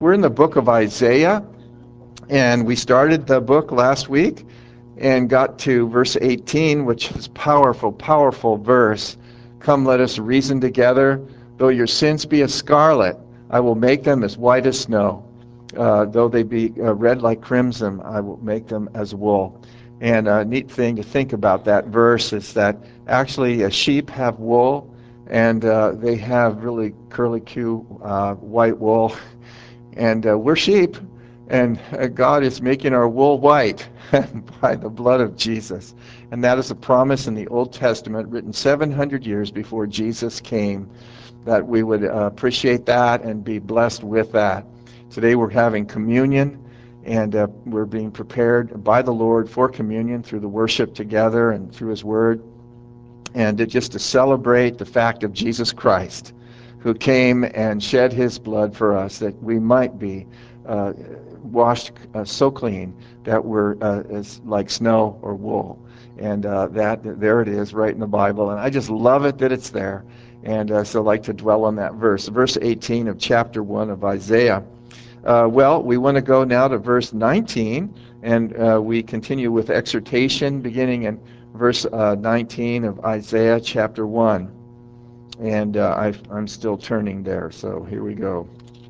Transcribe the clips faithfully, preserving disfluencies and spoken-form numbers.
We're in the book of Isaiah, and we started the book last week and got to verse eighteen, which is powerful, powerful verse. Come, let us reason together. Though your sins be as scarlet, I will make them as white as snow. Uh, though they be uh, red like crimson, I will make them as wool. And a neat thing to think about that verse is that actually uh, sheep have wool, and uh, they have really curly Q uh, white wool. And uh, we're sheep, and uh, God is making our wool white by the blood of Jesus. And that is a promise in the Old Testament written seven hundred years before Jesus came, that we would uh, appreciate that and be blessed with that. Today we're having communion, and uh, we're being prepared by the Lord for communion through the worship together and through His Word, and to, just to celebrate the fact of Jesus Christ, who came and shed His blood for us that we might be uh, washed uh, so clean that we're uh, as like snow or wool. And uh, that there it is right in the Bible, and I just love it that it's there. And uh, so I like to dwell on that verse, verse eighteen of chapter one of Isaiah. Uh, well, we want to go now to verse nineteen, and uh, we continue with exhortation beginning in verse uh, nineteen of Isaiah chapter one. And uh, I, I'm still turning there, so here we go.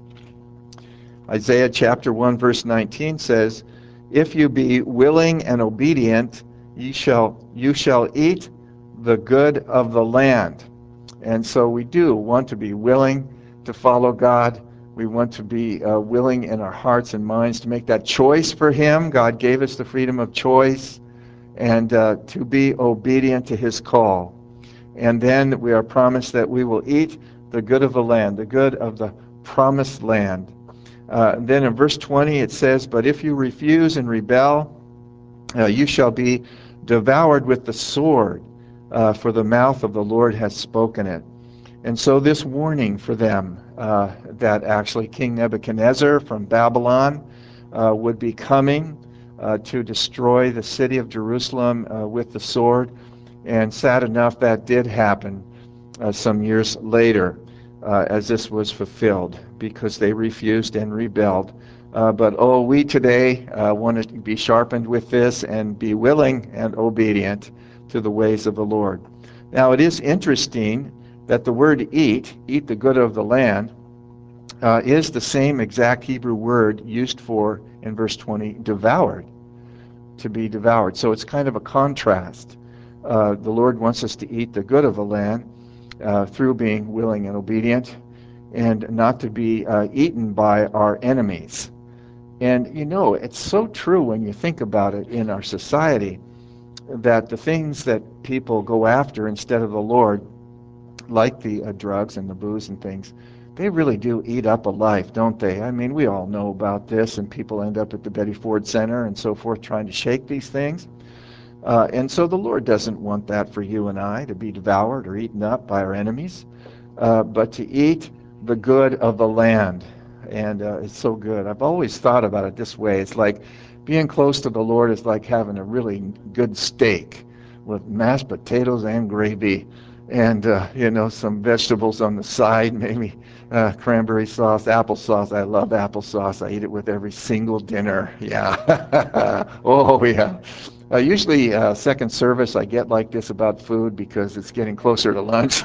Isaiah chapter one, verse nineteen says, If you be willing and obedient, ye shall, you shall eat the good of the land. And so we do want to be willing to follow God. We want to be uh, willing in our hearts and minds to make that choice for Him. God gave us the freedom of choice, and uh, to be obedient to His call. And then we are promised that we will eat the good of the land, the good of the promised land. Uh, then in verse twenty it says, But if you refuse and rebel, uh, you shall be devoured with the sword, uh, for the mouth of the Lord has spoken it. And so this warning for them uh, that actually King Nebuchadnezzar from Babylon uh, would be coming uh, to destroy the city of Jerusalem uh, with the sword. And sad enough, that did happen uh, some years later uh, as this was fulfilled, because they refused and rebelled. Uh, but oh, we today uh, want to be sharpened with this and be willing and obedient to the ways of the Lord. Now, it is interesting that the word eat, eat the good of the land, uh, is the same exact Hebrew word used for, in verse twenty, devoured, to be devoured. So it's kind of a contrast. Uh, the Lord wants us to eat the good of the land uh, through being willing and obedient, and not to be uh, eaten by our enemies. And you know, it's so true when you think about it in our society, that the things that people go after instead of the Lord, like the uh, drugs and the booze and things, they really do eat up a life, don't they? I mean, we all know about this, and people end up at the Betty Ford Center and so forth trying to shake these things. Uh, and so the Lord doesn't want that for you and I, to be devoured or eaten up by our enemies, uh, but to eat the good of the land. And uh, it's so good. I've always thought about it this way. It's like being close to the Lord is like having a really good steak with mashed potatoes and gravy, and uh, you know, some vegetables on the side, maybe uh, cranberry sauce, applesauce. I love applesauce. I eat it with every single dinner. Yeah. Oh, yeah. Uh, usually, uh, second service, I get like this about food because it's getting closer to lunch.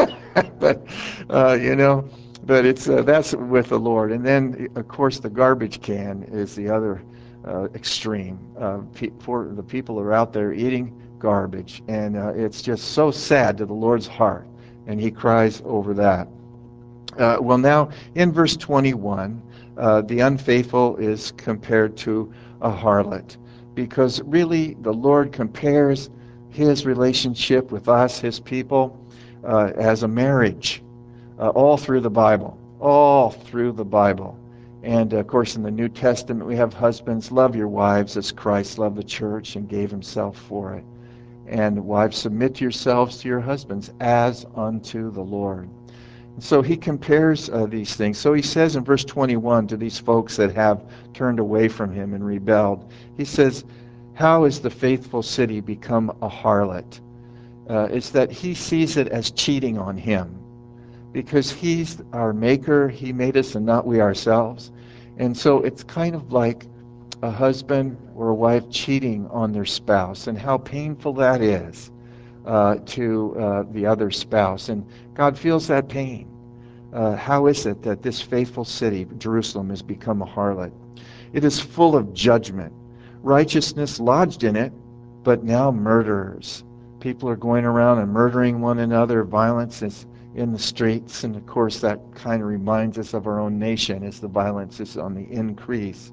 But uh, you know, but it's uh, that's with the Lord. And then, of course, the garbage can is the other uh, extreme. Uh, pe- for the people are out there eating garbage, and uh, it's just so sad to the Lord's heart, and He cries over that. Uh, well, now in verse twenty-one, uh, the unfaithful is compared to a harlot, because really the Lord compares His relationship with us, His people, uh, as a marriage, uh, all through the Bible, all through the Bible. And of course, in the New Testament, we have husbands, love your wives as Christ loved the church and gave Himself for it. And wives, submit yourselves to your husbands as unto the Lord. So he compares uh, these things. So he says in verse twenty-one to these folks that have turned away from him and rebelled, he says, how is the faithful city become a harlot? Uh, it's that he sees it as cheating on him, because he's our maker. He made us and not we ourselves. And so it's kind of like a husband or a wife cheating on their spouse, and how painful that is uh, to uh, the other spouse. And God feels that pain. Uh, how is it that this faithful city, Jerusalem, has become a harlot? It is full of judgment, righteousness lodged in it, but now murderers. People are going around and murdering one another. Violence is in the streets, and of course that kind of reminds us of our own nation as the violence is on the increase.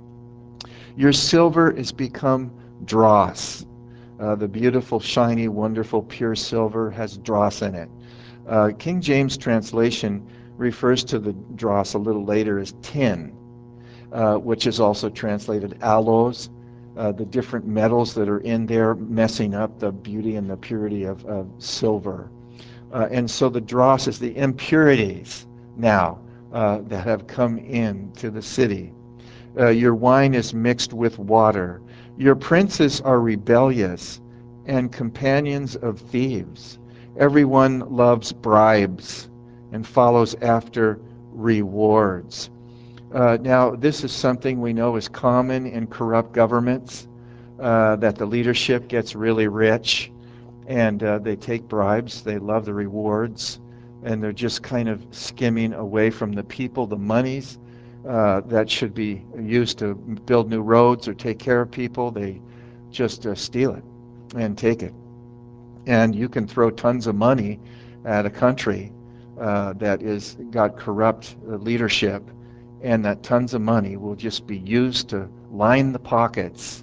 Your silver is become dross. Uh, the beautiful, shiny, wonderful, pure silver has dross in it. Uh, King James translation refers to the dross a little later as tin, uh, which is also translated aloes, uh, the different metals that are in there messing up the beauty and the purity of, of silver. Uh, and so the dross is the impurities now uh, that have come into the city. Uh, your wine is mixed with water. Your princes are rebellious and companions of thieves. Everyone loves bribes and follows after rewards. Uh, now, this is something we know is common in corrupt governments, uh, that the leadership gets really rich and uh, they take bribes, they love the rewards, and they're just kind of skimming away from the people, the monies uh, that should be used to build new roads or take care of people. They just uh, steal it and take it. And you can throw tons of money at a country uh, that is got corrupt uh, leadership, and that tons of money will just be used to line the pockets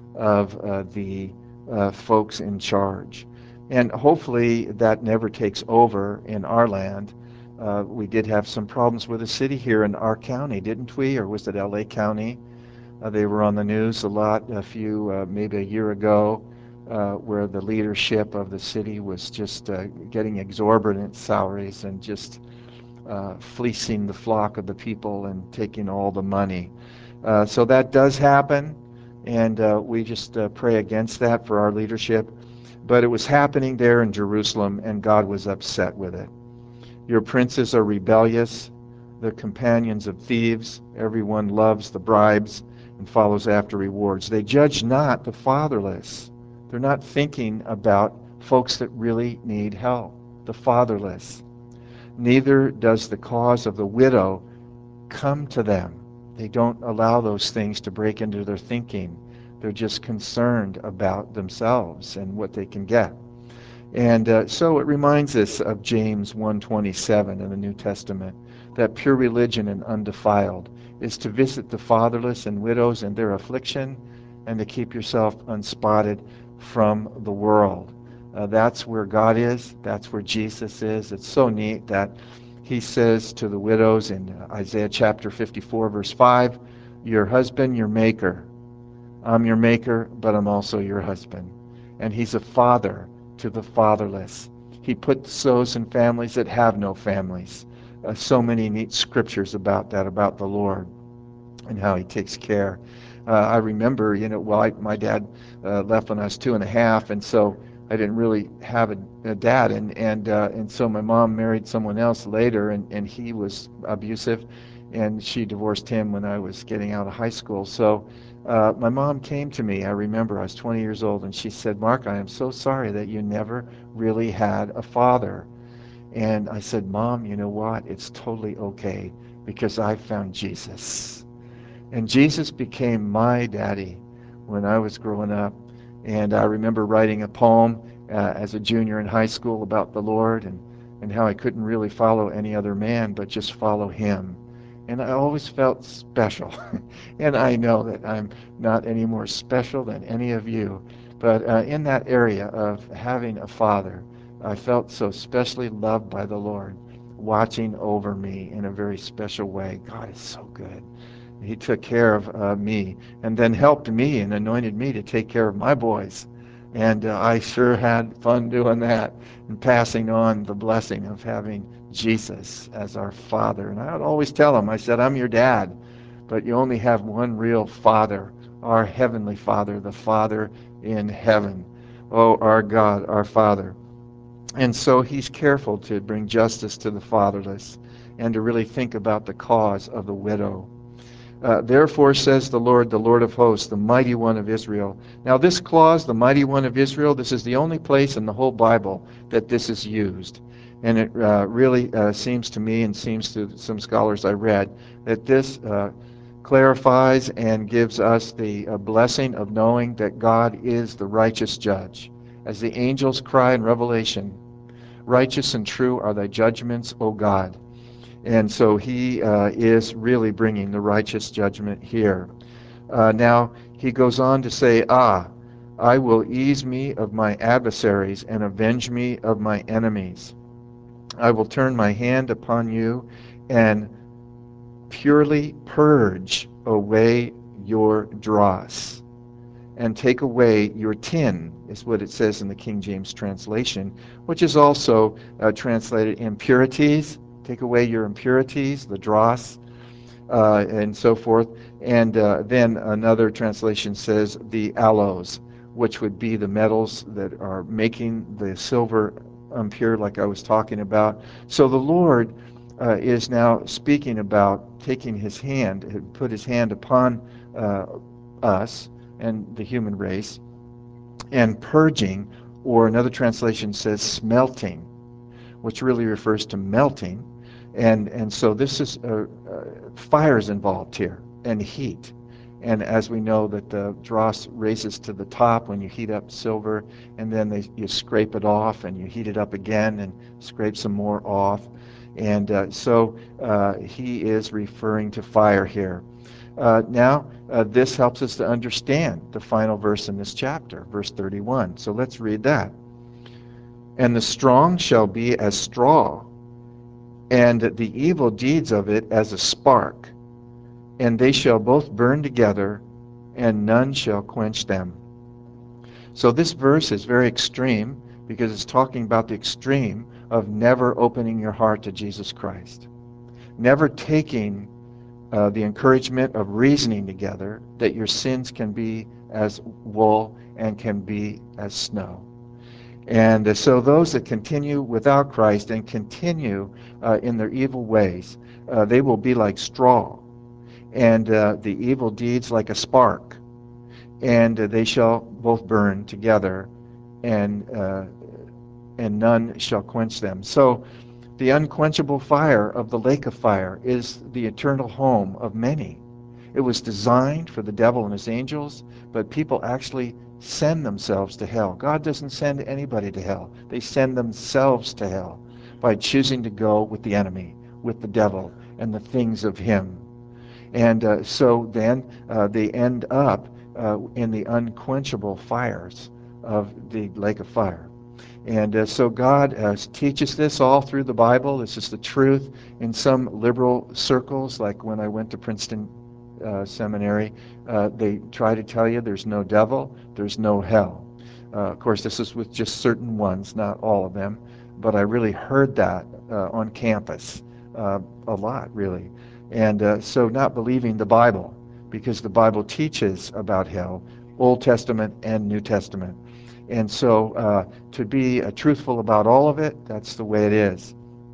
of uh, the uh, folks in charge. And hopefully that never takes over in our land. Uh, we did have some problems with the city here in our county, didn't we? Or was it L A County? Uh, they were on the news a lot a few, uh, maybe a year ago, uh, where the leadership of the city was just uh, getting exorbitant salaries and just uh, fleecing the flock of the people and taking all the money. Uh, so that does happen, and uh, we just uh, pray against that for our leadership. But it was happening there in Jerusalem, and God was upset with it. Your princes are rebellious, the companions of thieves. Everyone loves the bribes and follows after rewards. They judge not the fatherless. They're not thinking about folks that really need help, the fatherless. Neither does the cause of the widow come to them. They don't allow those things to break into their thinking. They're just concerned about themselves and what they can get. And uh, so it reminds us of James one twenty-seven in the New Testament, that pure religion and undefiled is to visit the fatherless and widows in their affliction and to keep yourself unspotted from the world. Uh, that's where God is. That's where Jesus is. It's so neat that he says to the widows in Isaiah chapter fifty-four, verse five, your husband, your maker. I'm your maker, but I'm also your husband. And he's a father to the fatherless. He puts those in families that have no families. Uh, so many neat scriptures about that, about the Lord and how he takes care. Uh, I remember, you know, well, I, my dad uh, left when I was two and a half, and so I didn't really have a, a dad, and and uh, and so my mom married someone else later, and and he was abusive, and she divorced him when I was getting out of high school. So. Uh, my mom came to me, I remember I was twenty years old, and she said, Mark, I am so sorry that you never really had a father. And I said, Mom, you know what? It's totally okay because I found Jesus. And Jesus became my daddy when I was growing up. And I remember writing a poem uh, as a junior in high school about the Lord and, and how I couldn't really follow any other man but just follow him. And I always felt special. And I know that I'm not any more special than any of you. But uh, in that area of having a father, I felt so specially loved by the Lord, watching over me in a very special way. God is so good. He took care of uh, me and then helped me and anointed me to take care of my boys. And uh, I sure had fun doing that and passing on the blessing of having Jesus as our Father. And I would always tell them, I said, I'm your dad, but you only have one real Father, our Heavenly Father, the Father in heaven. Oh, our God, our Father. And so he's careful to bring justice to the fatherless and to really think about the cause of the widow. Uh, Therefore says the Lord, the Lord of hosts, the mighty one of Israel. Now this clause, the mighty one of Israel, this is the only place in the whole Bible that this is used. And it uh, really uh, seems to me, and seems to some scholars I read, that this uh, clarifies and gives us the uh, blessing of knowing that God is the righteous judge. As the angels cry in Revelation, righteous and true are thy judgments, O God. And so he uh, is really bringing the righteous judgment here. Uh, now, he goes on to say, Ah, I will ease me of my adversaries and avenge me of my enemies. I will turn my hand upon you and purely purge away your dross and take away your tin, is what it says in the King James translation, which is also uh, translated impurities. Take away your impurities, the dross, uh, and so forth. And uh, then another translation says the aloes, which would be the metals that are making the silver impure, like I was talking about. So the Lord uh, is now speaking about taking his hand, put his hand upon uh, us and the human race, and purging, or another translation says smelting, which really refers to melting. And, and so this is, uh, uh, fire is involved here, and heat. And as we know that the dross raises to the top when you heat up silver, and then they, you scrape it off, and you heat it up again and scrape some more off. And uh, so uh, he is referring to fire here. Uh, now, uh, this helps us to understand the final verse in this chapter, verse thirty-one. So let's read that. And the strong shall be as straw, and the evil deeds of it as a spark, and they shall both burn together, and none shall quench them. So this verse is very extreme because it's talking about the extreme of never opening your heart to Jesus Christ, never taking uh, the encouragement of reasoning together that your sins can be as wool and can be as snow. And uh, so those that continue without Christ and continue uh, in their evil ways, uh, they will be like straw, and uh, the evil deeds like a spark, and uh, they shall both burn together, and uh, and none shall quench them. So the unquenchable fire of the lake of fire is the eternal home of many. It was designed for the devil and his angels, but people actually send themselves to hell. God doesn't send anybody to hell. They send themselves to hell by choosing to go with the enemy, with the devil, and the things of him. And uh, so then uh, they end up uh, in the unquenchable fires of the lake of fire. And uh, so God uh, teaches this all through the Bible. This is the truth. In some liberal circles, like when I went to Princeton uh, Seminary, uh, they try to tell you there's no devil, there's no hell. Uh, of course, this is with just certain ones, not all of them. But I really heard that uh, on campus uh, a lot, really. And uh, so not believing the Bible, because the Bible teaches about hell, Old Testament and New Testament. And so uh, to be uh, truthful about all of it, that's the way it is.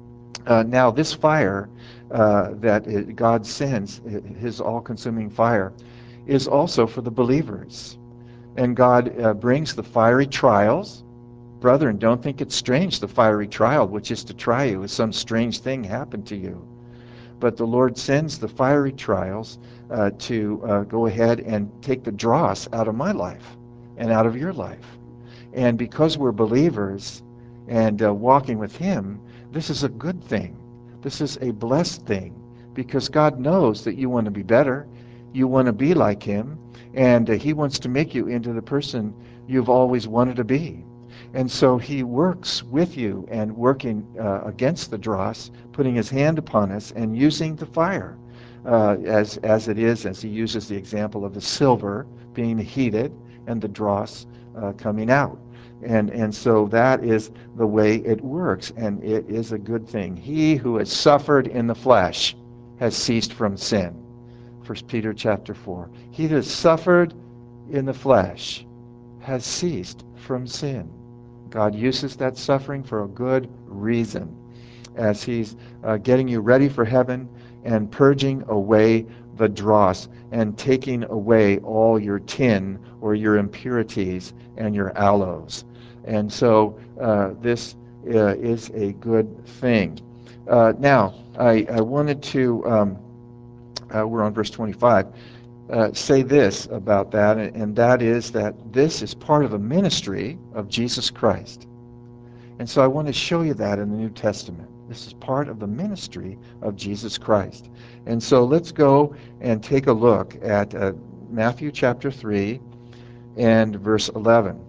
Uh, now, this fire uh, that it, God sends, his all-consuming fire, is also for the believers. And God uh, brings the fiery trials. Brethren, don't think it's strange, the fiery trial, which is to try you, if some strange thing happened to you. But the Lord sends the fiery trials uh, to uh, go ahead and take the dross out of my life and out of your life. And because we're believers and uh, walking with him, this is a good thing. This is a blessed thing, because God knows that you want to be better. You want to be like him, and uh, he wants to make you into the person you've always wanted to be. And so he works with you and working uh, against the dross, putting his hand upon us and using the fire uh, as, as it is, as he uses the example of the silver being heated and the dross uh, coming out. And, and so that is the way it works, and it is a good thing. He who has suffered in the flesh has ceased from sin. First Peter chapter four. He that has suffered in the flesh has ceased from sin. God uses that suffering for a good reason, as he's uh, getting you ready for heaven and purging away the dross and taking away all your tin or your impurities and your aloes. And so uh, this uh, is a good thing. Uh, now, I, I wanted to, um, uh, we're on verse twenty-five, uh, say this about that, and, and that is that this is part of the ministry of Jesus Christ. And so I want to show you that in the New Testament. This is part of the ministry of Jesus Christ. And so let's go and take a look at uh, Matthew chapter three and verse eleven.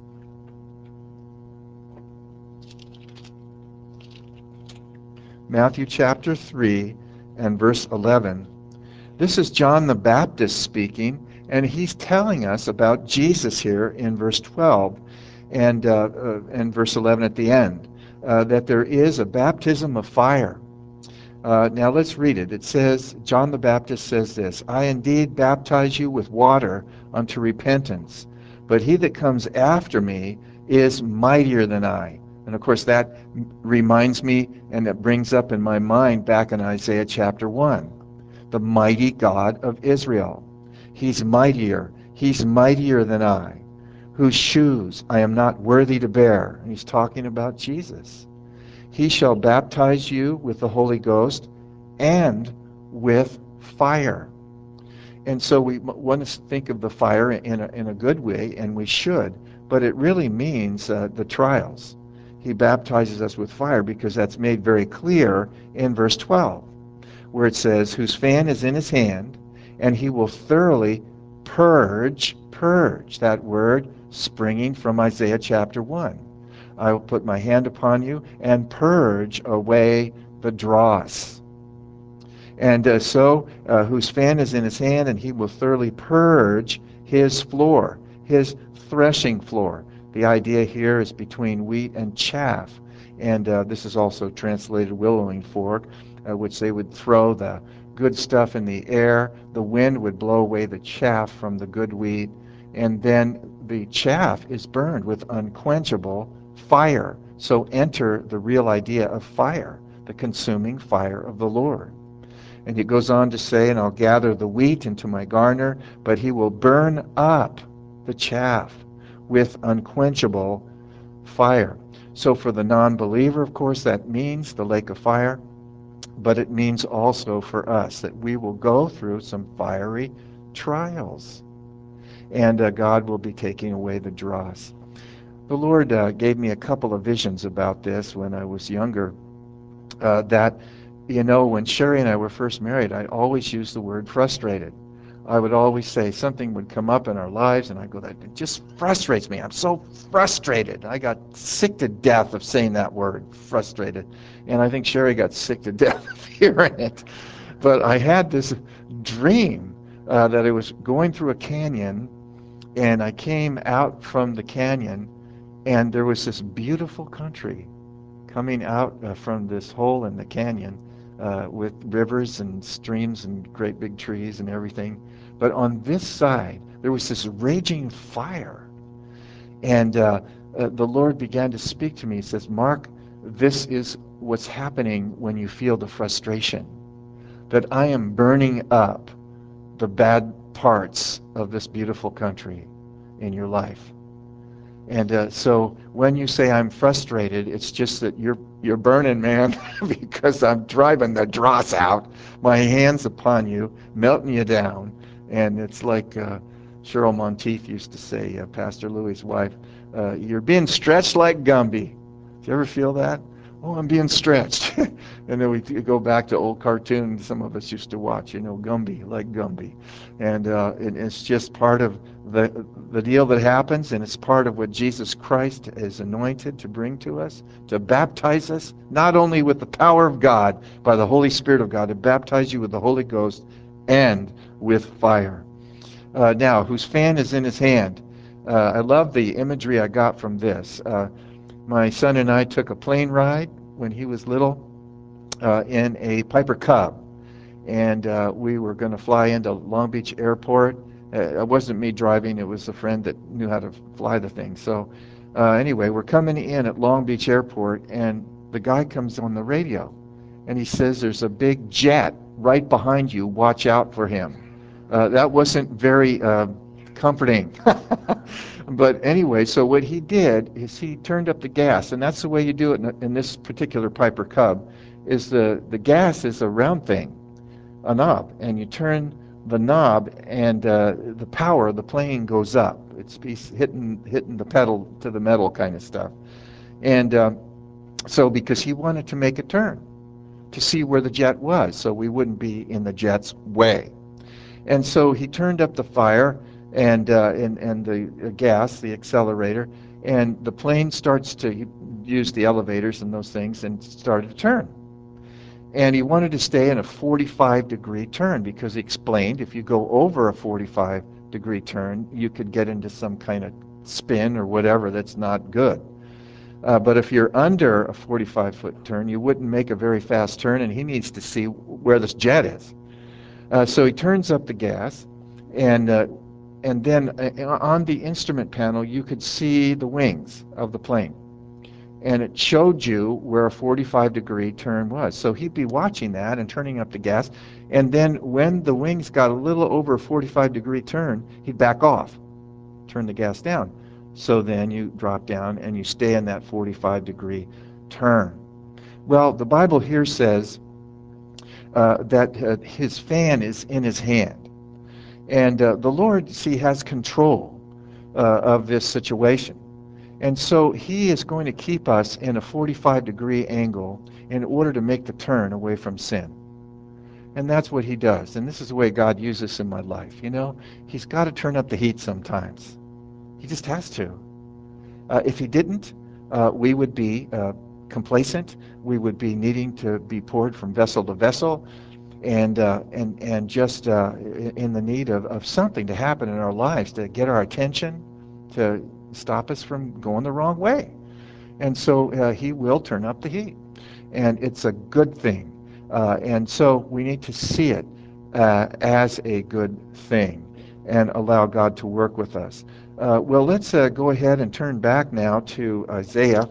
Matthew chapter three and verse eleven. This is John the Baptist speaking, and he's telling us about Jesus here in verse twelve and, uh, uh, and verse eleven at the end, uh, that there is a baptism of fire. Uh, now let's read it. It says, John the Baptist says this, I indeed baptize you with water unto repentance, but he that comes after me is mightier than I. And of course that reminds me, and it brings up in my mind back in Isaiah chapter one, the mighty God of Israel. He's mightier. He's mightier than I, whose shoes I am not worthy to bear. And he's talking about Jesus. He shall baptize you with the Holy Ghost and with fire. And so we want to think of the fire in a, in a good way, and we should, but it really means uh, the trials. He baptizes us with fire because that's made very clear in verse twelve, where it says, whose fan is in his hand, and he will thoroughly purge, purge, that word springing from Isaiah chapter one. I will put my hand upon you and purge away the dross. And uh, so, uh, whose fan is in his hand, and he will thoroughly purge his floor, his threshing floor. The idea here is between wheat and chaff. And uh, this is also translated willowing fork, uh, which they would throw the good stuff in the air. The wind would blow away the chaff from the good wheat. And then the chaff is burned with unquenchable fire. So enter the real idea of fire, the consuming fire of the Lord. And he goes on to say, and I'll gather the wheat into my garner, but he will burn up the chaff with unquenchable fire. So for the non-believer, of course, that means the lake of fire, but it means also for us that we will go through some fiery trials. And uh, God will be taking away the dross. The Lord uh, gave me a couple of visions about this when I was younger, uh, that you know, when Sherry and I were first married, I always used the word frustrated. I would always say something would come up in our lives, and I'd go, that it just frustrates me. I'm so frustrated. I got sick to death of saying that word, frustrated. And I think Sherry got sick to death of hearing it. But I had this dream uh, that I was going through a canyon, and I came out from the canyon, and there was this beautiful country coming out uh, from this hole in the canyon, uh, with rivers and streams and great big trees and everything. But on this side, there was this raging fire. And uh, uh, the Lord began to speak to me. He says, Mark, this is what's happening when you feel the frustration, that I am burning up the bad parts of this beautiful country in your life. And uh, so when you say I'm frustrated, it's just that you're you're burning, man, because I'm driving the dross out. My hands upon you, melting you down. And it's like uh, Cheryl Monteith used to say, uh, Pastor Louis' wife, uh, you're being stretched like Gumby. Do you ever feel that? Oh, I'm being stretched. And then we go back to old cartoons some of us used to watch, you know, Gumby, like Gumby. And uh, it, it's just part of the, the deal that happens, and it's part of what Jesus Christ is anointed to bring to us, to baptize us, not only with the power of God, by the Holy Spirit of God, to baptize you with the Holy Ghost and with fire. Uh, now, whose fan is in his hand? Uh, I love the imagery I got from this. Uh, my son and I took a plane ride when he was little uh, in a Piper Cub, and uh, we were going to fly into Long Beach Airport. Uh, it wasn't me driving, it was a friend that knew how to fly the thing. So uh, anyway, we're coming in at Long Beach Airport, and the guy comes on the radio, and he says there's a big jet right behind you, watch out for him. Uh, that wasn't very uh, comforting. But anyway, so what he did is he turned up the gas, and that's the way you do it in, in this particular Piper Cub, is the, the gas is a round thing, a knob, and you turn the knob, and uh, the power of the plane goes up. It's hitting, hitting the pedal to the metal kind of stuff. And uh, so because he wanted to make a turn to see where the jet was, so we wouldn't be in the jet's way. And so he turned up the fire and uh, and, and the uh, gas, the accelerator, and the plane starts to use the elevators and those things and started to turn. And he wanted to stay in a forty-five degree turn because he explained if you go over a forty-five degree turn, you could get into some kind of spin or whatever that's not good. Uh, but if you're under a forty-five foot turn, you wouldn't make a very fast turn, and he needs to see where this jet is. Uh, so he turns up the gas, and uh, and then uh, on the instrument panel you could see the wings of the plane, and it showed you where a forty-five degree turn was. So he'd be watching that and turning up the gas, and then when the wings got a little over a forty-five degree turn, he'd back off, turn the gas down. So then you drop down and you stay in that forty-five degree turn. Well, the Bible here says uh, that uh, his fan is in his hand. And uh, the Lord, see, has control uh, of this situation. And so he is going to keep us in a forty-five degree angle in order to make the turn away from sin. And that's what he does. And this is the way God uses this in my life. You know, he's got to turn up the heat sometimes. He just has to. Uh, if he didn't, uh, we would be uh, complacent. We would be needing to be poured from vessel to vessel, and uh, and and just uh, in the need of, of something to happen in our lives to get our attention, to stop us from going the wrong way. And so uh, he will turn up the heat, and it's a good thing. Uh, and so we need to see it uh, as a good thing and allow God to work with us. Uh, well, let's uh, go ahead and turn back now to Isaiah.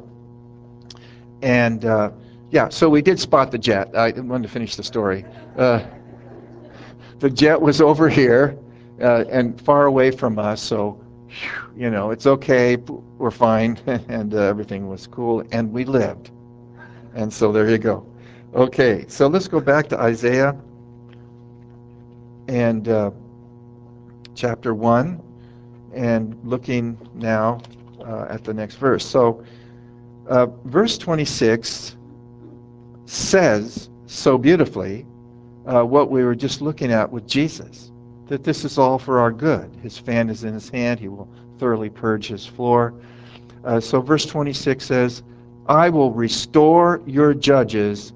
And uh, yeah, so we did spot the jet. I wanted to finish the story. Uh, the jet was over here uh, and far away from us, so you know, it's okay, we're fine, and uh, everything was cool, and we lived. And so there you go. Okay, so let's go back to Isaiah and uh, chapter one, and looking now uh, at the next verse. So uh, verse twenty-six says so beautifully uh, what we were just looking at with Jesus, that this is all for our good. His fan is in his hand. He will thoroughly purge his floor. Uh, so verse twenty-six says, I will restore your judges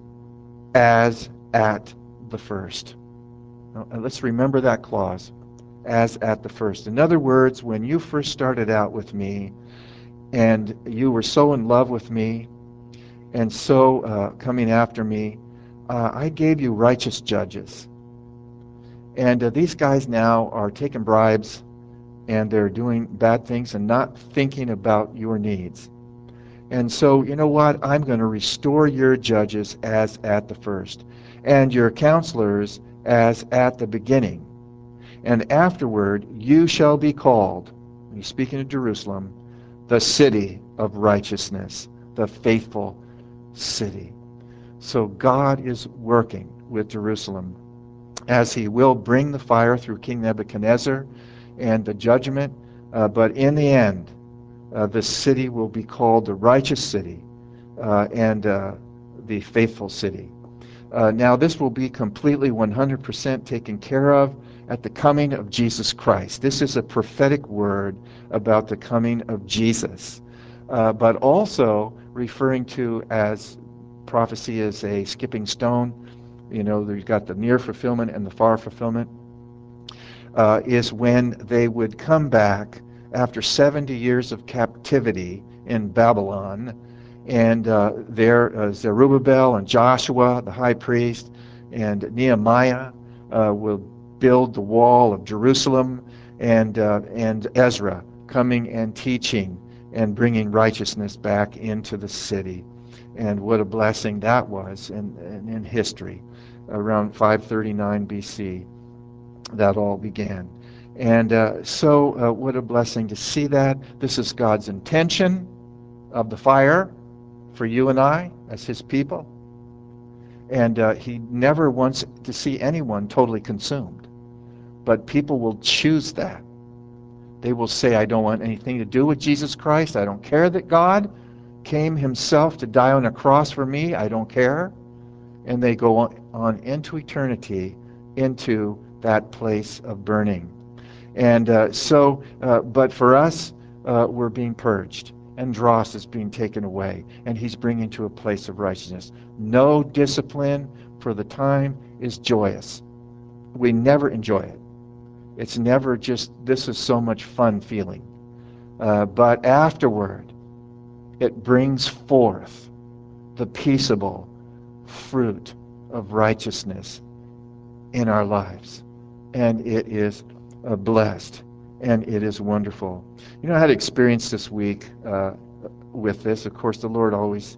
as at the first. Now, let's remember that clause, as at the first. In other words, when you first started out with me and you were so in love with me and so uh, coming after me, uh, I gave you righteous judges. And uh, these guys now are taking bribes, and they're doing bad things and not thinking about your needs. And so, you know what? I'm going to restore your judges as at the first, and your counselors as at the beginning. And afterward, you shall be called, he's speaking of Jerusalem, the city of righteousness, the faithful city. So God is working with Jerusalem as he will bring the fire through King Nebuchadnezzar and the judgment. Uh, but in the end, uh, the city will be called the righteous city uh, and uh, the faithful city. Uh, now, this will be completely one hundred percent taken care of at the coming of Jesus Christ. This is a prophetic word about the coming of Jesus, uh, but also referring to as prophecy as a skipping stone. You know, you've got the near fulfillment and the far fulfillment, uh, is when they would come back after seventy years of captivity in Babylon. And uh, there, uh, Zerubbabel and Joshua, the high priest, and Nehemiah uh, will build the wall of Jerusalem, and uh, and Ezra coming and teaching and bringing righteousness back into the city. And what a blessing that was in, in, in history. around five thirty-nine B C. That all began. And uh, so, uh, what a blessing to see that. This is God's intention of the fire for you and I as His people. And uh, He never wants to see anyone totally consumed. But people will choose that. They will say, I don't want anything to do with Jesus Christ. I don't care that God came Himself to die on a cross for me. I don't care. And they go on, on into eternity, into that place of burning. And uh, so, uh, but for us, uh, we're being purged. And dross is being taken away. And He's bringing to a place of righteousness. No discipline for the time is joyous. We never enjoy it. It's never just, this is so much fun feeling. Uh, but afterward, it brings forth the peaceable fruit of righteousness in our lives. And it is uh, blessed, and it is wonderful. You know, I had experience this week uh, with this. Of course, the Lord always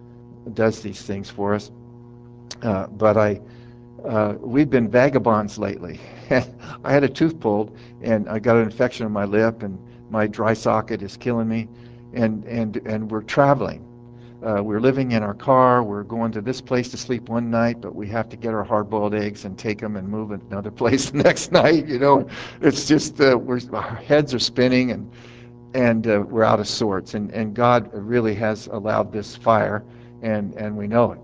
does these things for us. Uh, but I, uh, we've been vagabonds lately. I had a tooth pulled, and I got an infection on my lip, and my dry socket is killing me. And and and we're traveling. Uh, we're living in our car. We're going to this place to sleep one night, but we have to get our hard-boiled eggs and take them and move it another place the next night. You know, it's just uh, we're, our heads are spinning, and and uh, we're out of sorts. And and God really has allowed this fire, and and we know it.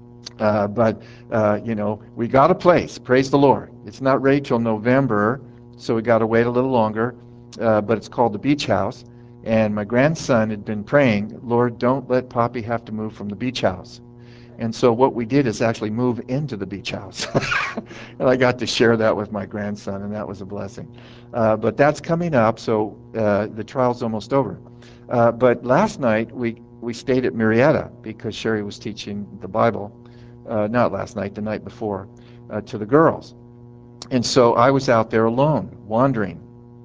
Uh, but, uh, you know, we got a place. Praise the Lord. It's not ready till November, so we got to wait a little longer. Uh, but it's called the Beach House. And my grandson had been praying, Lord, don't let Poppy have to move from the beach house. And so what we did is actually move into the beach house. And I got to share that with my grandson, and that was a blessing. Uh, but that's coming up, so uh, the trial's almost over. Uh, but last night, we, we stayed at Marietta because Sherry was teaching the Bible. Uh, not last night, the night before, uh, to the girls. And so I was out there alone, wandering.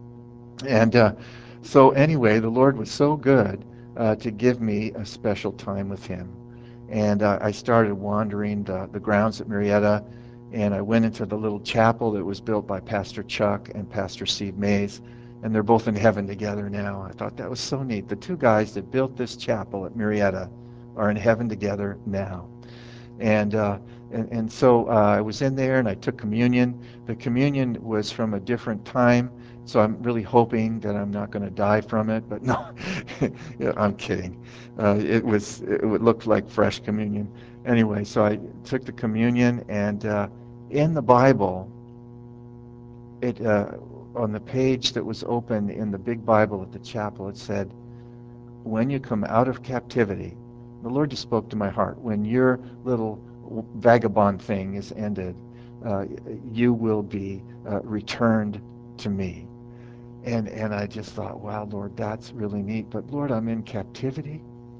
And uh, so anyway, the Lord was so good uh, to give me a special time with Him. And uh, I started wandering the, the grounds at Marietta, and I went into the little chapel that was built by Pastor Chuck and Pastor Steve Mays, and they're both in heaven together now. I thought that was so neat. The two guys that built this chapel at Marietta are in heaven together now. And, uh, and and so uh, I was in there and I took communion. The communion was from a different time, so I'm really hoping that I'm not going to die from it. But no, yeah, I'm kidding. Uh, it was it looked like fresh communion. Anyway, so I took the communion, and uh, in the Bible, it uh, on the page that was open in the big Bible at the chapel, it said, when you come out of captivity, the Lord just spoke to my heart. When your little vagabond thing is ended, uh, you will be uh, returned to me. And and I just thought, wow, Lord, that's really neat. But Lord, I'm in captivity.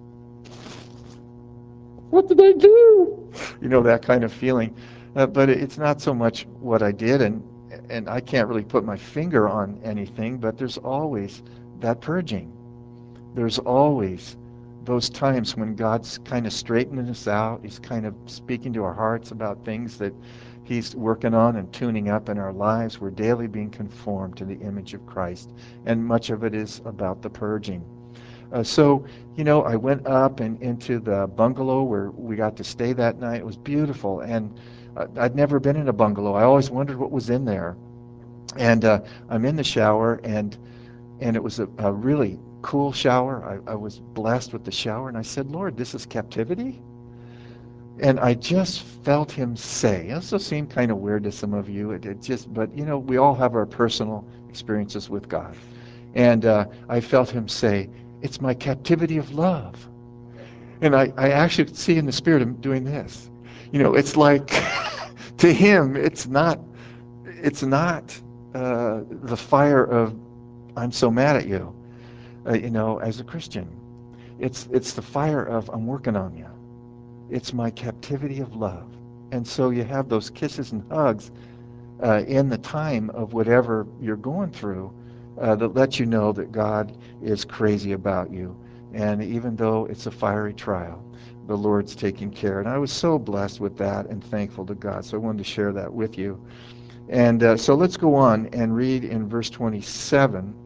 What did I do? You know, that kind of feeling. Uh, but it's not so much what I did, and and I can't really put my finger on anything. But there's always that purging. There's always those times when God's kind of straightening us out. He's kind of speaking to our hearts about things that He's working on and tuning up in our lives. We're daily being conformed to the image of Christ, and much of it is about the purging. Uh, so, you know, I went up and into the bungalow where we got to stay that night. It was beautiful, and uh, I'd never been in a bungalow. I always wondered what was in there. And uh, I'm in the shower, and and it was a, a really cool shower. I, I was blessed with the shower, and I said, Lord, this is captivity? And I just felt Him say, this will seem kind of weird to some of you, it, it just, but you know, we all have our personal experiences with God. And uh, I felt Him say, it's my captivity of love. And I, I actually could see in the Spirit Him doing this. You know, it's like, to Him, it's not, it's not uh, the fire of, I'm so mad at you. Uh, you know, as a Christian. It's it's the fire of I'm working on you. It's my captivity of love. And so you have those kisses and hugs uh, in the time of whatever you're going through uh, that let you know that God is crazy about you And even though it's a fiery trial, the Lord's taking care. And I was so blessed with that and thankful to God. So I wanted to share that with you. And uh, so let's go on and read in verse twenty-seven.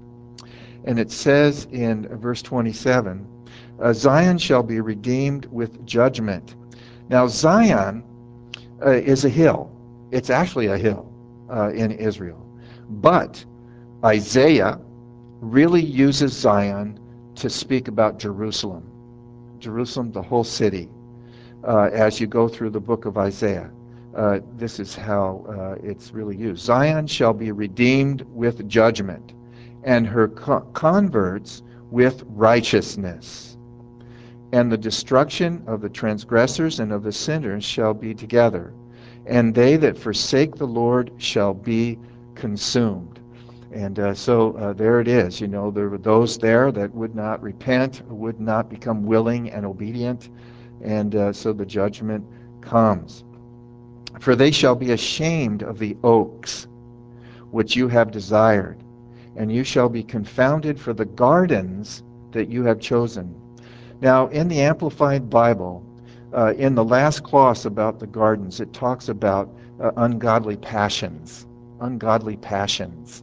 And it says in verse twenty-seven, uh, Zion shall be redeemed with judgment. Now, Zion uh, is a hill. It's actually a hill uh, in Israel. But Isaiah really uses Zion to speak about Jerusalem. Jerusalem, the whole city, uh, as you go through the book of Isaiah. Uh, this is how uh, it's really used. Zion shall be redeemed with judgment, and her co- converts with righteousness. And the destruction of the transgressors and of the sinners shall be together, and they that forsake the Lord shall be consumed. And uh, so uh, there it is. You know, there were those there that would not repent, would not become willing and obedient, and uh, so the judgment comes. For they shall be ashamed of the oaks which you have desired, and you shall be confounded for the gardens that you have chosen. Now, in the Amplified Bible, uh, in the last clause about the gardens, it talks about uh, ungodly passions. Ungodly passions.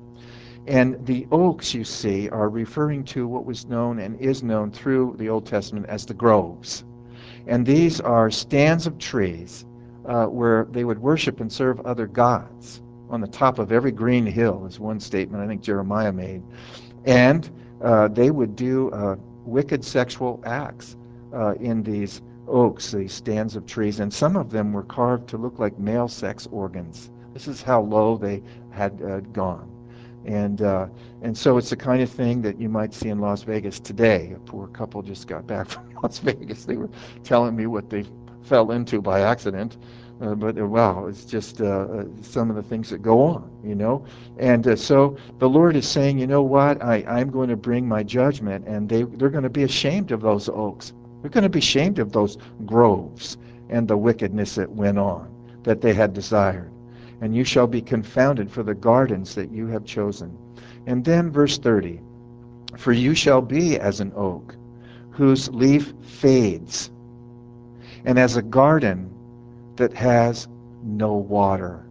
And the oaks, you see, are referring to what was known and is known through the Old Testament as the groves. And these are stands of trees uh, where they would worship and serve other gods. On the top of every green hill is one statement I think Jeremiah made. And uh, they would do uh, wicked sexual acts uh, in these oaks, these stands of trees. And some of them were carved to look like male sex organs. This is how low they had uh, gone. And uh, and so it's the kind of thing that you might see in Las Vegas today. A poor couple just got back from Las Vegas. They were telling me what they fell into by accident. Uh, but uh, wow, it's just uh, uh, some of the things that go on, you know. And uh, so the Lord is saying, you know what? I, I'm going to bring my judgment, and they, they're going to be ashamed of those oaks. They're going to be ashamed of those groves and the wickedness that went on, that they had desired. And you shall be confounded for the gardens that you have chosen. And then verse thirty, for you shall be as an oak whose leaf fades, and as a garden that has no water.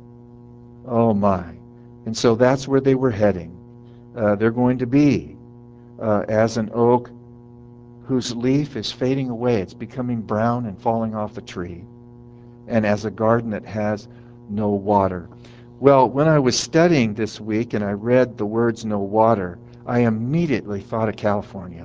Oh my. And so that's where they were heading. Uh, they're going to be uh, as an oak whose leaf is fading away. It's becoming brown and falling off the tree. And as a garden that has no water. Well, when I was studying this week and I read the words no water, I immediately thought of California,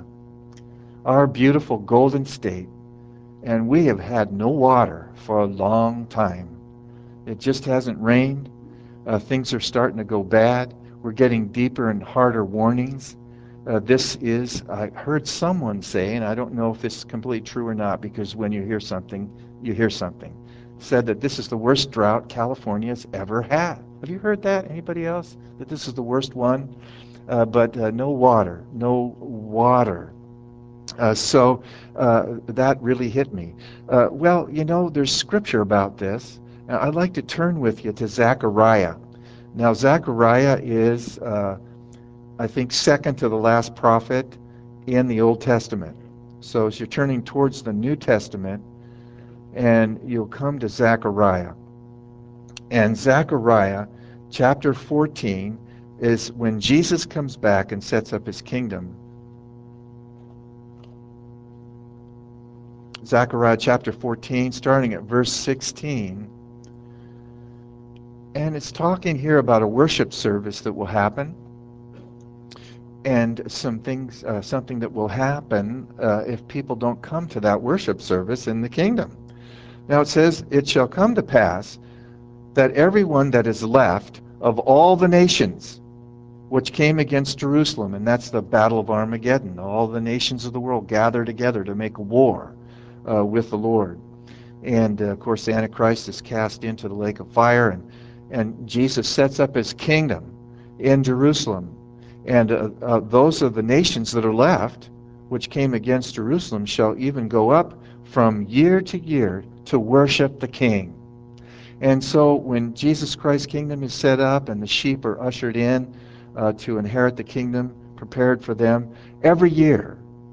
our beautiful Golden State. And we have had no water for a long time. It just hasn't rained. Uh, things are starting to go bad. We're getting deeper and harder warnings. Uh, this is, I heard someone say, and I don't know if this is completely true or not, because when you hear something, you hear something, said that this is the worst drought California's ever had. Have you heard that? Anybody else? That this is the worst one? Uh, but uh, no water, no water. Uh, so uh, that really hit me. Uh, well, you know, there's scripture about this. Now, I'd like to turn with you to Zechariah. Now, Zechariah is, uh, I think, second to the last prophet in the Old Testament. So as you're turning towards the New Testament, and you'll come to Zechariah. And Zechariah chapter fourteen is when Jesus comes back and sets up his kingdom. Zechariah chapter fourteen, starting at verse sixteen. And it's talking here about a worship service that will happen, and some things, uh, something that will happen uh, if people don't come to that worship service in the kingdom. Now it says, it shall come to pass that everyone that is left of all the nations which came against Jerusalem, and that's the Battle of Armageddon, all the nations of the world gather together to make war uh, with the Lord. And uh, of course, the Antichrist is cast into the lake of fire, and, and Jesus sets up his kingdom in Jerusalem. And uh, uh, those of the nations that are left, which came against Jerusalem, shall even go up from year to year to worship the King. And so when Jesus Christ's kingdom is set up and the sheep are ushered in uh, to inherit the kingdom prepared for them, every year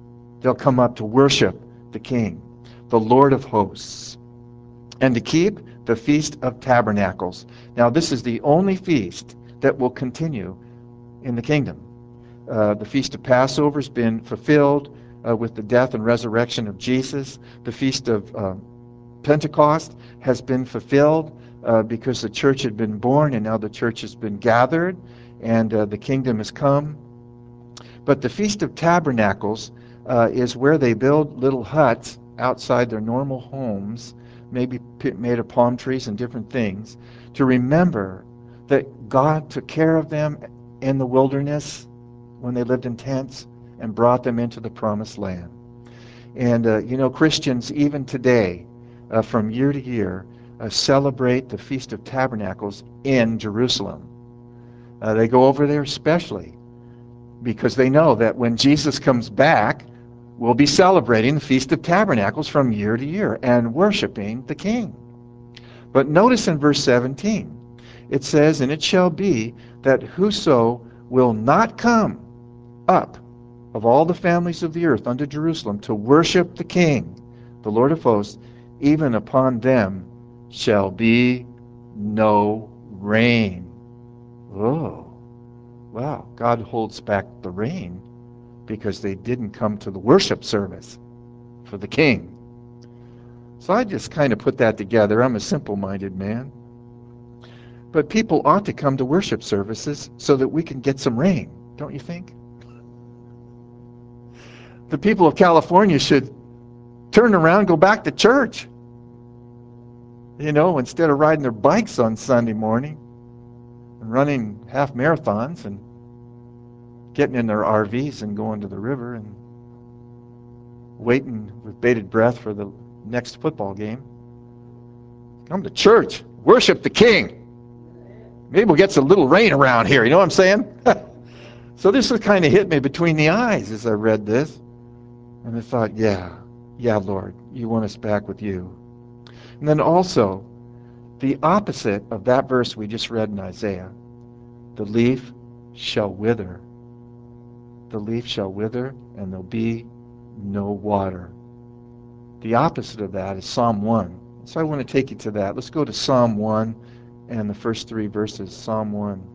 They'll come up to worship the King, the Lord of hosts, and to keep the Feast of Tabernacles. Now, this is the only feast that will continue in the kingdom. Uh, the Feast of Passover has been fulfilled uh, with the death and resurrection of Jesus. The Feast of uh, Pentecost has been fulfilled uh, because the church had been born, and now the church has been gathered, and uh, the kingdom has come. But the Feast of Tabernacles uh, is where they build little huts outside their normal homes, maybe made of palm trees and different things, to remember that God took care of them in the wilderness when they lived in tents and brought them into the promised land. And, uh, you know, Christians, even today, uh, from year to year, uh, celebrate the Feast of Tabernacles in Jerusalem. Uh, they go over there especially because they know that when Jesus comes back, we'll be celebrating the Feast of Tabernacles from year to year and worshiping the King. But notice in verse seventeen, it says, "And it shall be that whoso will not come up of all the families of the earth unto Jerusalem to worship the King, the Lord of hosts, even upon them shall be no rain." Oh, wow. God holds back the rain because they didn't come to the worship service for the King. So I just kind of put that together. I'm a simple-minded man. But people ought to come to worship services so that we can get some rain, don't you think? The people of California should turn around, go back to church. You know, instead of riding their bikes on Sunday morning and running half marathons and getting in their R Vs and going to the river and waiting with bated breath for the next football game. Come to church, worship the King. Maybe we'll get some little rain around here, you know what I'm saying? So this was kind of hit me between the eyes as I read this. And I thought, yeah, yeah, Lord, you want us back with you. And then also, the opposite of that verse we just read in Isaiah, the leaf shall wither. The leaf shall wither, and there'll be no water. The opposite of that is Psalm one. So I want to take you to that. Let's go to Psalm one and the first three verses. Psalm one.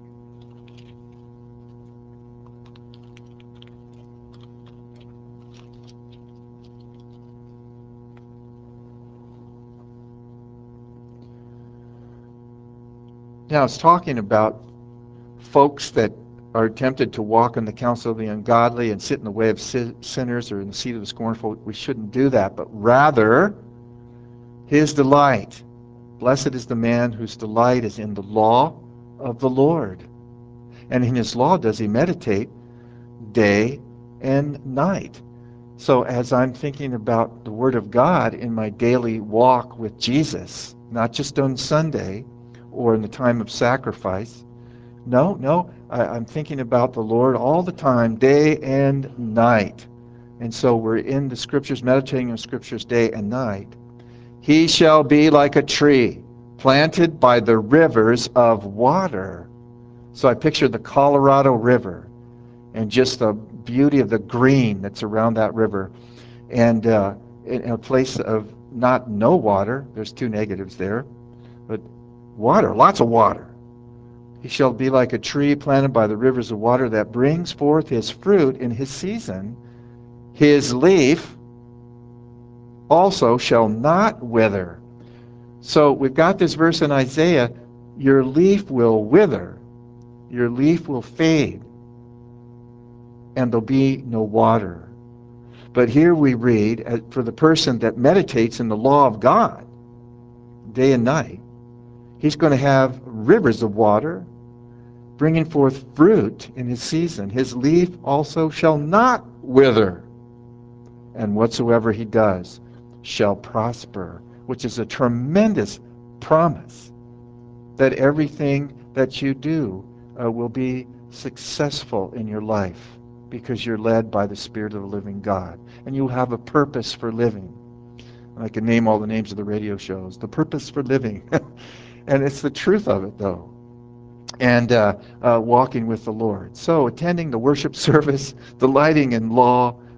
Now it's talking about folks that are tempted to walk in the counsel of the ungodly and sit in the way of sinners or in the seat of the scornful. We shouldn't do that, but rather his delight. Blessed is the man whose delight is in the law of the Lord. And in his law does he meditate day and night. So as I'm thinking about the Word of God in my daily walk with Jesus, not just on Sunday or in the time of sacrifice, no, no, I, I'm thinking about the Lord all the time, day and night. And so we're in the Scriptures, meditating on Scriptures day and night. He shall be like a tree planted by the rivers of water. So I picture the Colorado River and just the beauty of the green that's around that river. And uh, in a place of not no water, there's two negatives there, but water, lots of water. He shall be like a tree planted by the rivers of water that brings forth his fruit in his season. His leaf also shall not wither. So we've got this verse in Isaiah, your leaf will wither, your leaf will fade, and there'll be no water. But here we read, for the person that meditates in the law of God day and night, he's going to have rivers of water bringing forth fruit in his season. His leaf also shall not wither, and whatsoever he does shall prosper, which is a tremendous promise that everything that you do uh, will be successful in your life because you're led by the Spirit of the living God, and you'll have a purpose for living. I can name all the names of the radio shows, the purpose for living. And it's the truth of it, though. And uh, uh, walking with the Lord. So attending the worship service, delighting in law,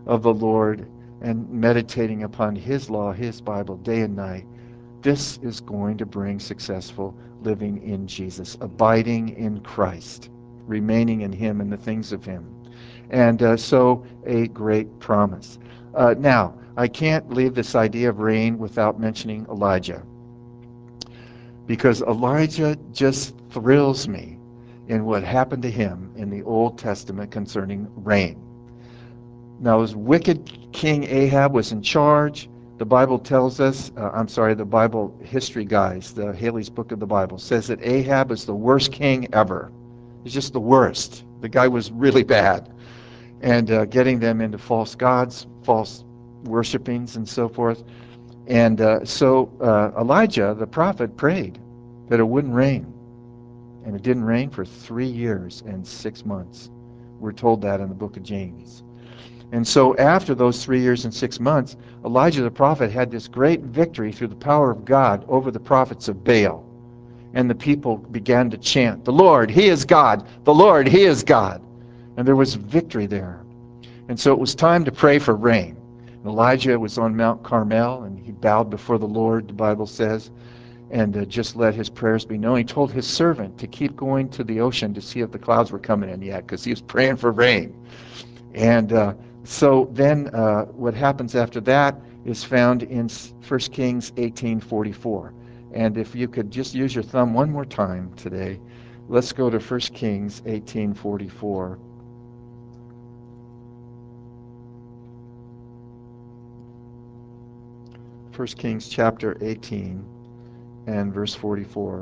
of the Lord and meditating upon His law, His Bible, day and night, this is going to bring successful living in Jesus, abiding in Christ, remaining in Him and the things of Him. And uh, so a great promise. Uh, now, I can't leave this idea of rain without mentioning Elijah, because Elijah just thrills me in what happened to him in the Old Testament concerning rain. Now, as wicked King Ahab was in charge, the Bible tells us, uh, I'm sorry, the Bible history guys, the Haley's Book of the Bible, says that Ahab is the worst king ever. He's just the worst. The guy was really bad. And uh, getting them into false gods, false worshipings, and so forth. And uh, so uh, Elijah, the prophet, prayed that it wouldn't rain. And it didn't rain for three years and six months. We're told that in the book of James. And so after those three years and six months, Elijah the prophet had this great victory through the power of God over the prophets of Baal. And the people began to chant, "The Lord, He is God! The Lord, He is God!" And there was victory there. And so it was time to pray for rain. And Elijah was on Mount Carmel, and he bowed before the Lord, the Bible says, and uh, just let his prayers be known. He told his servant to keep going to the ocean to see if the clouds were coming in yet, because he was praying for rain. And uh, so then uh, what happens after that is found in First Kings eighteen forty-four. And if you could just use your thumb one more time today, let's go to First Kings eighteen forty-four. First Kings chapter eighteen and verse forty-four.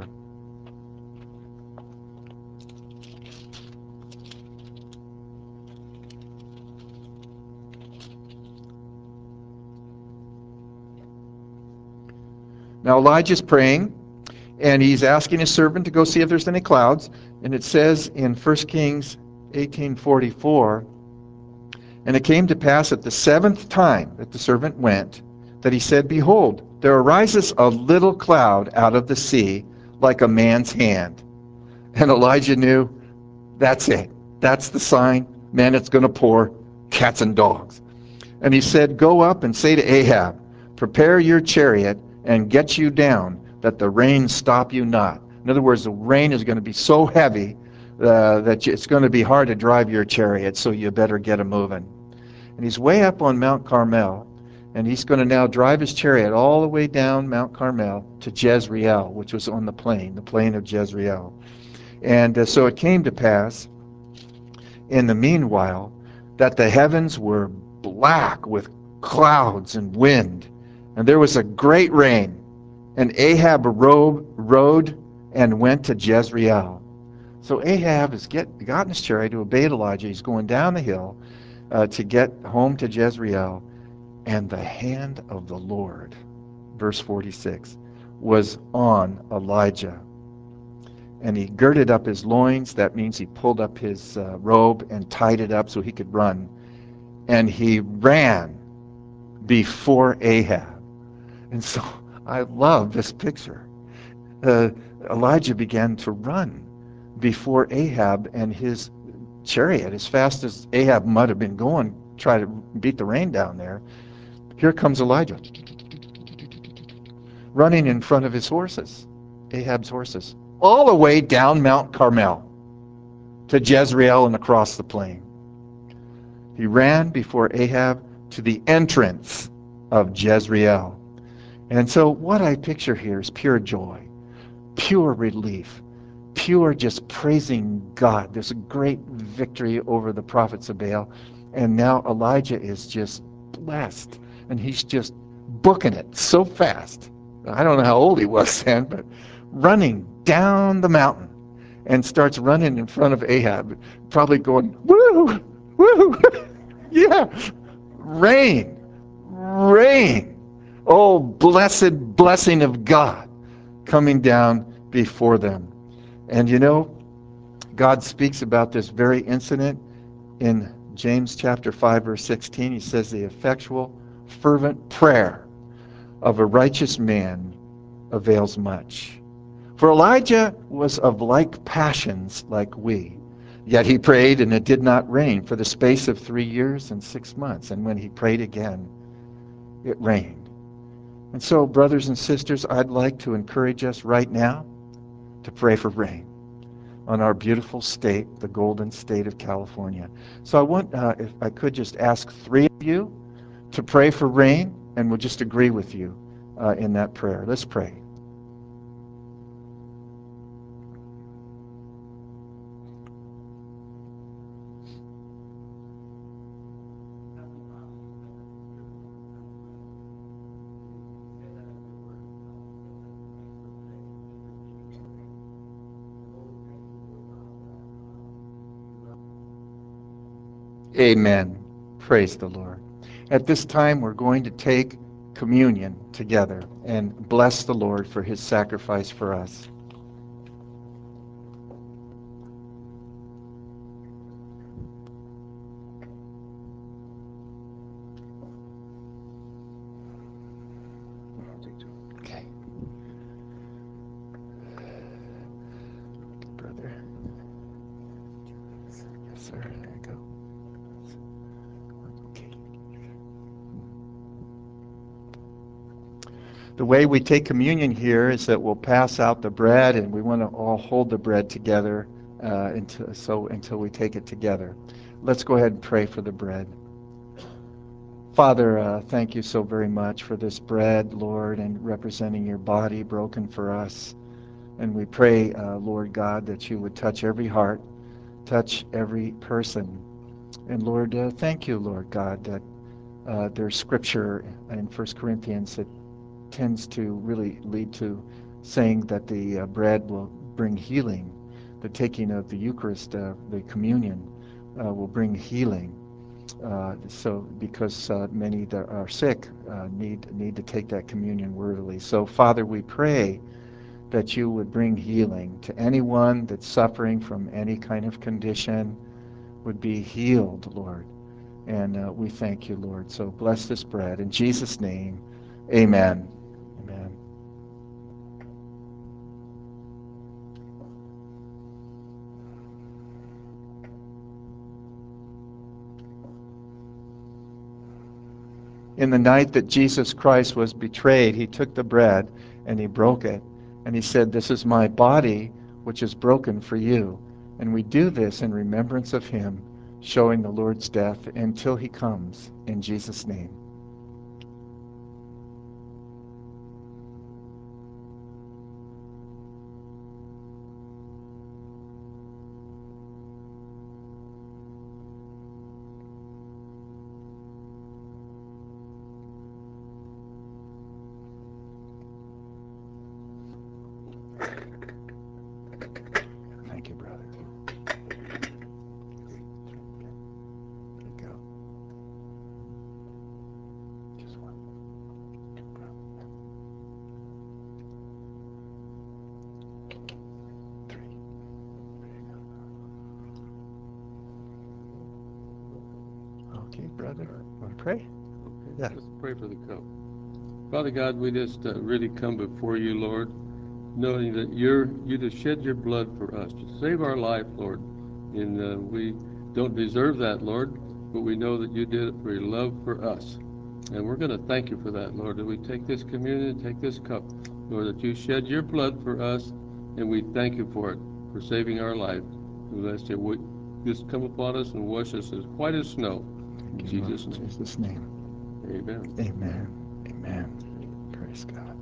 Now Elijah's praying, and he's asking his servant to go see if there's any clouds. And it says in First Kings eighteen forty-four, "And it came to pass at the seventh time that the servant went, that he said, Behold, there arises a little cloud out of the sea, like a man's hand." And Elijah knew, that's it. That's the sign. Man, it's going to pour cats and dogs. And he said, "Go up and say to Ahab, Prepare your chariot and get you down, that the rain stop you not." In other words, the rain is going to be so heavy uh, that it's going to be hard to drive your chariot, so you better get a moving. And he's way up on Mount Carmel, and he's going to now drive his chariot all the way down Mount Carmel to Jezreel, which was on the plain, the plain of Jezreel. And uh, so it came to pass, in the meanwhile, that the heavens were black with clouds and wind, and there was a great rain. And Ahab rode, rode and went to Jezreel. So Ahab has get, gotten his chariot to obey Elijah. He's going down the hill uh, to get home to Jezreel. And the hand of the Lord, verse forty-six, was on Elijah. And he girded up his loins. That means he pulled up his uh, robe and tied it up so he could run. And he ran before Ahab. And so I love this picture. Uh, Elijah began to run before Ahab and his chariot, as fast as Ahab might have been going, try to beat the rain down there. Here comes Elijah, running in front of his horses, Ahab's horses, all the way down Mount Carmel to Jezreel and across the plain. He ran before Ahab to the entrance of Jezreel. And so what I picture here is pure joy, pure relief, pure just praising God. There's a great victory over the prophets of Baal. And now Elijah is just blessed. And he's just booking it so fast. I don't know how old he was then, but running down the mountain and starts running in front of Ahab, probably going, woo, woo, yeah, rain, rain. Oh, blessed blessing of God coming down before them. And you know, God speaks about this very incident in James chapter five, verse sixteen. He says, the effectual, fervent prayer of a righteous man avails much. For Elijah was of like passions like we, Yet he prayed, and it did not rain for the space of three years and six months. And when he prayed again, it rained. And so, brothers and sisters, I'd like to encourage us right now to pray for rain on our beautiful state, the golden state of California. So I want, uh, if I could just ask three of you to pray for rain, and we'll just agree with you uh, in that prayer. Let's pray. Amen. Praise the Lord. At this time, we're going to take communion together and bless the Lord for his sacrifice for us. Okay. Brother. Yes, sir. There you go. Okay. The way we take communion here is that we'll pass out the bread, and we want to all hold the bread together uh, until, so, until we take it together. Let's go ahead and pray for the bread. Father, uh, thank you so very much for this bread, Lord, and representing your body broken for us. And we pray, uh, Lord God, that you would touch every heart, touch every person. And Lord, uh, thank you, Lord God, that uh, there's scripture in First Corinthians that tends to really lead to saying that the uh, bread will bring healing. The taking of the Eucharist, uh, the communion, uh, will bring healing. Uh, so because uh, many that are sick uh, need need to take that communion worthily. So Father, we pray that you would bring healing to anyone that's suffering from any kind of condition, would be healed, Lord. And uh, we thank you, Lord. So bless this bread. In Jesus' name, amen. Amen. In the night that Jesus Christ was betrayed, he took the bread and he broke it. And he said, "This is my body, which is broken for you." And we do this in remembrance of him, showing the Lord's death until he comes. In Jesus' name. Thank you, brother. There you go. Just one. Three. There you go. Okay, brother. Want to pray? Okay, Yeah. let's pray for the cup. Father God, we just uh, really come before you, Lord, knowing that you're you just shed your blood for us to save our life, Lord. And uh, we don't deserve that, Lord, but we know that you did it for your love for us. And we're going to thank you for that, Lord, that we take this communion, take this cup, Lord, that you shed your blood for us, and we thank you for it, for saving our life. We ask you would just come upon us and wash us as white as snow. In Thank you, Lord. Jesus' In name, Jesus' name. amen. Amen. Amen. Praise God.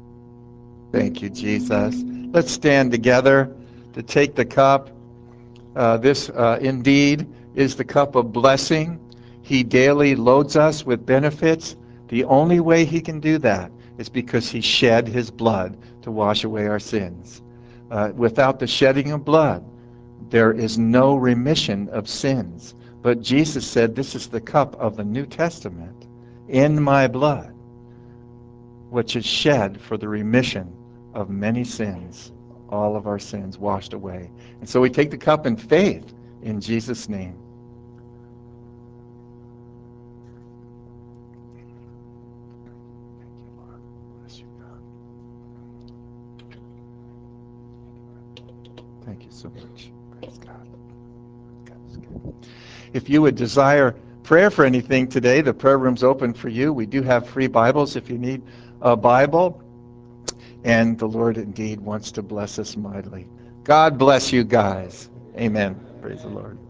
Thank you, Jesus. Let's stand together to take the cup. Uh, this uh, indeed is the cup of blessing. He daily loads us with benefits. The only way he can do that is because he shed his blood to wash away our sins. Uh, without the shedding of blood, there is no remission of sins. But Jesus said, this is the cup of the New Testament in my blood, which is shed for the remission of many sins, all of our sins washed away. And so we take the cup in faith in Jesus' name. Thank you, Lord. Bless you, God. Thank you so much. Praise God. God is good. If you would desire prayer for anything today, the prayer room's open for you. We do have free Bibles if you need a Bible. And the Lord indeed wants to bless us mightily. God bless you guys. Amen. Praise the Lord.